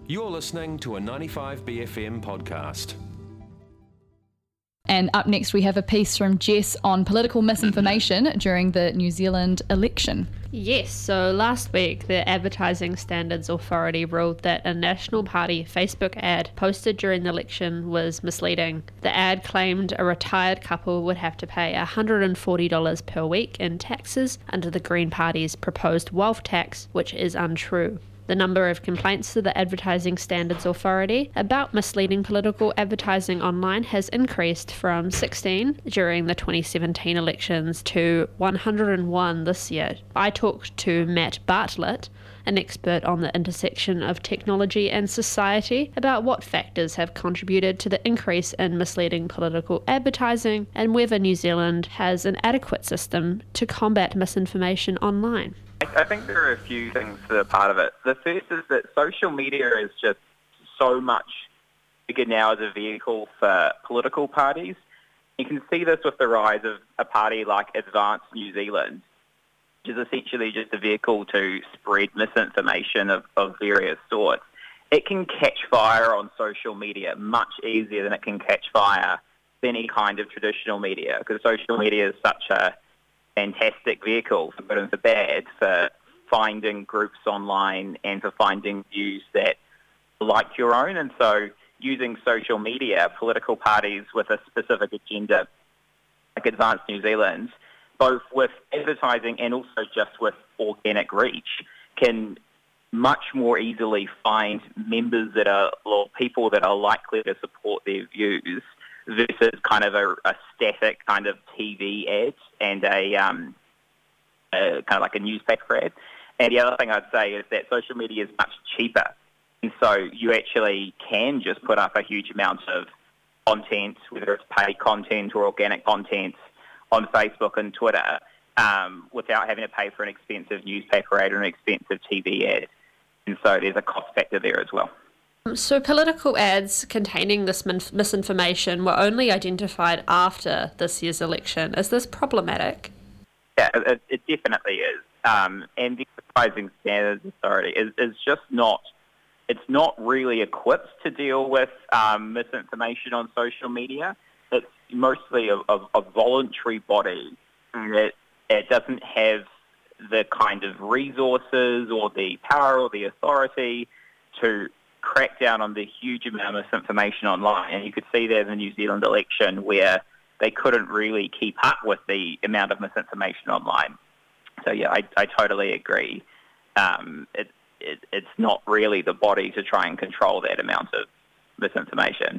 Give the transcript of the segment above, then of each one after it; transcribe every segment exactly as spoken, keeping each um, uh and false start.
You're listening to a ninety-five B F M podcast. And up next we have a piece from Jess on political misinformation during the New Zealand election. Yes, so last week the Advertising Standards Authority ruled that a National Party Facebook ad posted during the election was misleading. The ad claimed a retired couple would have to pay one hundred forty dollars per week in taxes under the Green Party's proposed wealth tax, which is untrue. The number of complaints to the Advertising Standards Authority about misleading political advertising online has increased from sixteen during the twenty seventeen elections to one hundred one this year. I talked to Matt Bartlett, an expert on the intersection of technology and society, about what factors have contributed to the increase in misleading political advertising and whether New Zealand has an adequate system to combat misinformation online. I think there are a few things that are part of it. The first is that social media is just so much bigger now as a vehicle for political parties. You can see this with the rise of a party like Advance New Zealand, which is essentially just a vehicle to spread misinformation of, of various sorts. It can catch fire on social media much easier than it can catch fire with any kind of traditional media, because social media is such a fantastic vehicle, for good and for bad, for finding groups online and for finding views that are like your own. And so using social media, political parties with a specific agenda, like Advance New Zealand, both with advertising and also just with organic reach, can much more easily find members that are, or people that are likely to support their views versus kind of a, a static kind of T V ad and a, um, a kind of like a newspaper ad. And the other thing I'd say is that social media is much cheaper. And so you actually can just put up a huge amount of content, whether it's paid content or organic content, on Facebook and Twitter um, without having to pay for an expensive newspaper ad or an expensive T V ad. And so there's a cost factor there as well. So political ads containing this min- misinformation were only identified after this year's election. Is this problematic? Yeah, it, it definitely is. Um, and the Advertising Standards Authority is, is just not, it's not really equipped to deal with um, misinformation on social media. It's mostly a, a, a voluntary body, and it, it doesn't have the kind of resources or the power or the authority to crack down on the huge amount of misinformation online. And you could see that in the New Zealand election where they couldn't really keep up with the amount of misinformation online. So yeah, I, I totally agree. Um, it, it, it's not really the body to try and control that amount of misinformation.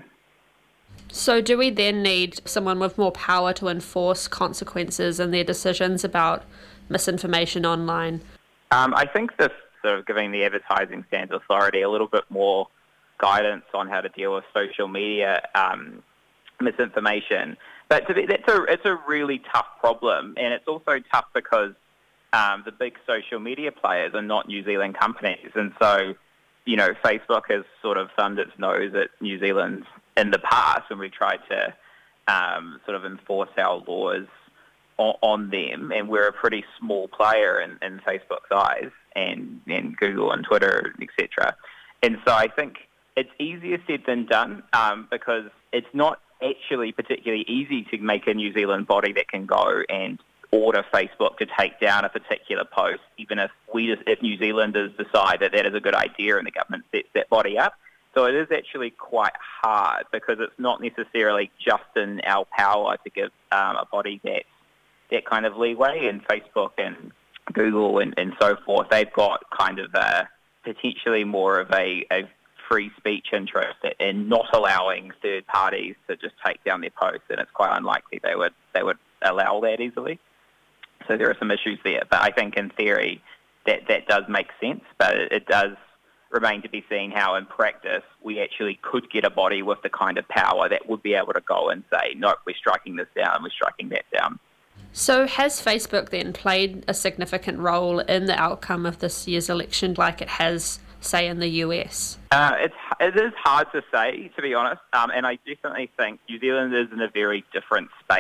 So do we then need someone with more power to enforce consequences in their decisions about misinformation online? Um, I think this sort of giving the Advertising Standards Authority a little bit more guidance on how to deal with social media um, misinformation. But to be, that's a, it's a really tough problem, and it's also tough because um, the big social media players are not New Zealand companies. And so, you know, Facebook has sort of thumbed its nose at New Zealand in the past when we tried to um, sort of enforce our laws on, on them, and we're a pretty small player in, in Facebook's eyes, and, and Google and Twitter, et cetera. And so I think it's easier said than done um, because it's not actually particularly easy to make a New Zealand body that can go and order Facebook to take down a particular post, even if we, just, if New Zealanders decide that that is a good idea and the government sets that body up. So it is actually quite hard because it's not necessarily just in our power to give um, a body that that kind of leeway. And Facebook and Google and, and so forth, they've got kind of a, potentially more of a, a free speech interest in not allowing third parties to just take down their posts, and it's quite unlikely they would they would allow that easily. So there are some issues there, but I think in theory that, that does make sense, but it, it does remain to be seen how in practice we actually could get a body with the kind of power that would be able to go and say, no, we're striking this down, we're striking that down. So has Facebook then played a significant role in the outcome of this year's election like it has, say, in the U S? Uh, it's, it is hard to say, to be honest, um, and I definitely think New Zealand is in a very different space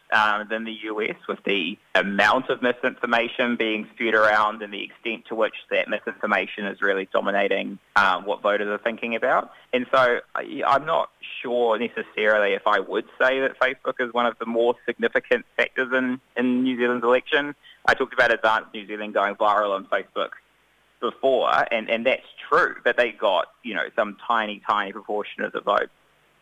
um, than the U S, with the amount of misinformation being spewed around and the extent to which that misinformation is really dominating um, what voters are thinking about. And so I, I'm not sure necessarily if I would say that Facebook is one of the more significant factors in, in New Zealand's election. I talked about Advance New Zealand going viral on Facebook before, and, and that's true, but they got, you know, some tiny, tiny proportion of the vote.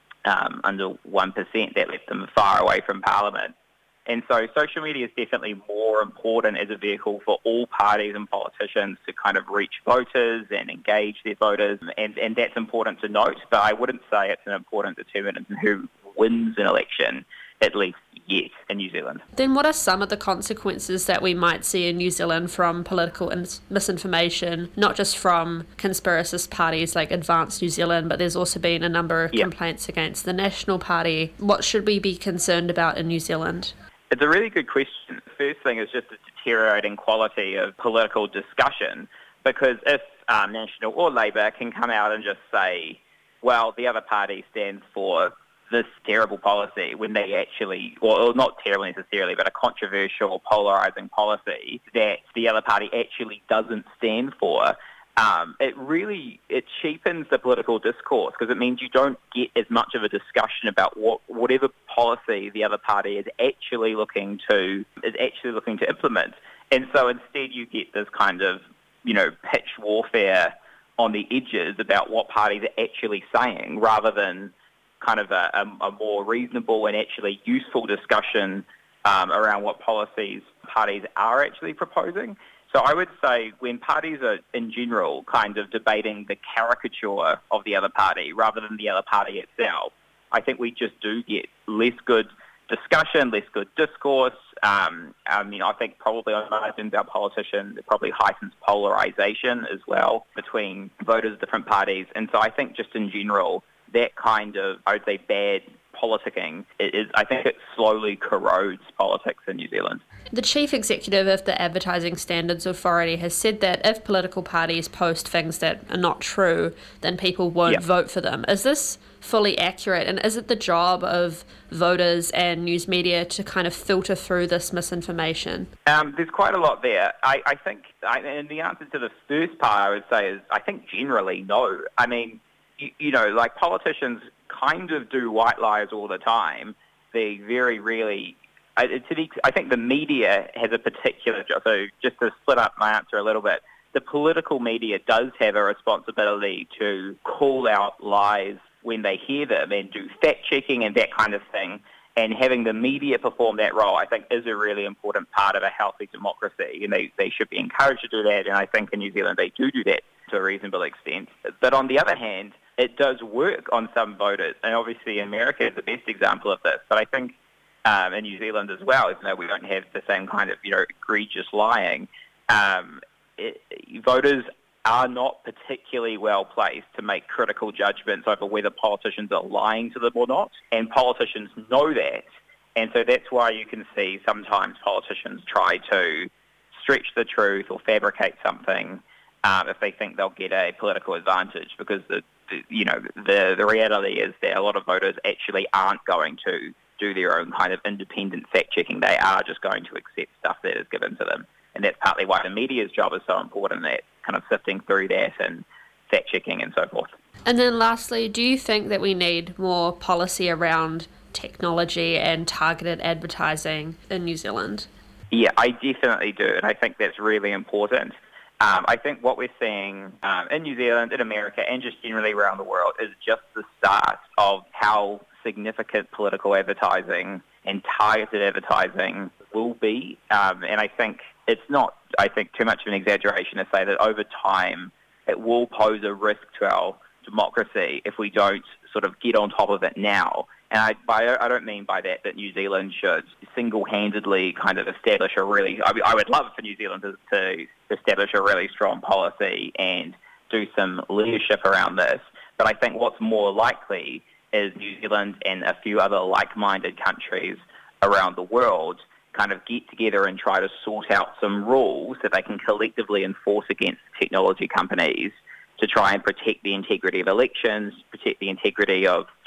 Um, under one percent, that left them far away from Parliament. And so social media is definitely more important as a vehicle for all parties and politicians to kind of reach voters and engage their voters, and, and that's important to note, but I wouldn't say it's an important determinant in who wins an election, at least yet, in New Zealand. Then what are some of the consequences that we might see in New Zealand from political ins- misinformation, not just from conspiracist parties like Advance New Zealand, but there's also been a number of yep. complaints against the National Party. What should we be concerned about in New Zealand? It's a really good question. The first thing is just the deteriorating quality of political discussion, because if um, National or Labour can come out and just say, well, the other party stands for this terrible policy, when they actually, or not terrible necessarily, but a controversial, polarising policy that the other party actually doesn't stand for, um, it really, it cheapens the political discourse, because it means you don't get as much of a discussion about what whatever policy the other party is actually looking to, is actually looking to implement. And so instead you get this kind of, you know, pitch warfare on the edges about what parties are actually saying, rather than kind of a, a, a more reasonable and actually useful discussion um, around what policies parties are actually proposing. So I would say when parties are, in general, kind of debating the caricature of the other party rather than the other party itself, I think we just do get less good discussion, less good discourse. Um, I mean, I think probably on margins, our politician probably heightens polarisation as well between voters of different parties. And so I think just in general, that kind of, I would say, bad politicking, it is, I think it slowly corrodes politics in New Zealand. The chief executive of the Advertising Standards Authority has said that if political parties post things that are not true, then people won't yep. vote for them. Is this fully accurate? And is it the job of voters and news media to kind of filter through this misinformation? Um, there's quite a lot there. I, I think, I, and the answer to the first part I would say is, I think generally no. I mean, you, you know, like politicians kind of do white lies all the time. They very rarely... I, to the, I think the media has a particular job. So just to split up my answer a little bit, the political media does have a responsibility to call out lies when they hear them and do fact-checking and that kind of thing. And having the media perform that role, I think, is a really important part of a healthy democracy. And they, they should be encouraged to do that. And I think in New Zealand they do do that to a reasonable extent. But on the other hand, it does work on some voters. And obviously America is the best example of this. But I think Um, in New Zealand as well, even though we don't have the same kind of, you know, egregious lying, um, it, voters are not particularly well placed to make critical judgments over whether politicians are lying to them or not, and politicians know that, and so that's why you can see sometimes politicians try to stretch the truth or fabricate something um, if they think they'll get a political advantage, because the, the you know the the reality is that a lot of voters actually aren't going to do their own kind of independent fact-checking. They are just going to accept stuff that is given to them. And that's partly why the media's job is so important, that kind of sifting through that and fact-checking and so forth. And then lastly, do you think that we need more policy around technology and targeted advertising in New Zealand? Yeah, I definitely do, and I think that's really important. Um, I think what we're seeing um, in New Zealand, in America, and just generally around the world is just the start of how significant political advertising and targeted advertising will be. Um, and I think it's not, I think, too much of an exaggeration to say that over time it will pose a risk to our democracy if we don't sort of get on top of it now. And I, by, I don't mean by that that New Zealand should single-handedly kind of establish a really, I, I would love for New Zealand to, to establish a really strong policy and do some leadership around this. But I think what's more likely is New Zealand and a few other like-minded countries around the world kind of get together and try to sort out some rules that they can collectively enforce against technology companies to try and protect the integrity of elections, protect the integrity of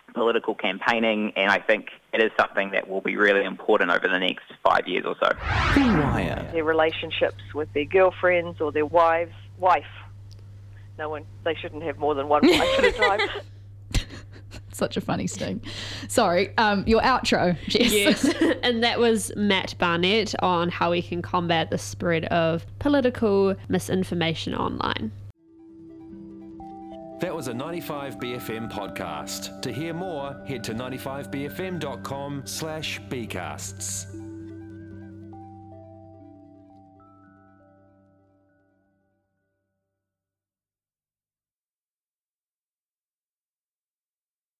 political campaigning, and I think it is something that will be really important over the next five years or so. Their relationships with their girlfriends or their wives, wife. No one, they shouldn't have more than one wife at a time. Such a funny sting. Sorry, um, your outro, Jess. Yes, and that was Matt Barnett on how we can combat the spread of political misinformation online. That was a ninety-five B F M podcast. To hear more, head to ninety-five b f m dot com slash bcasts.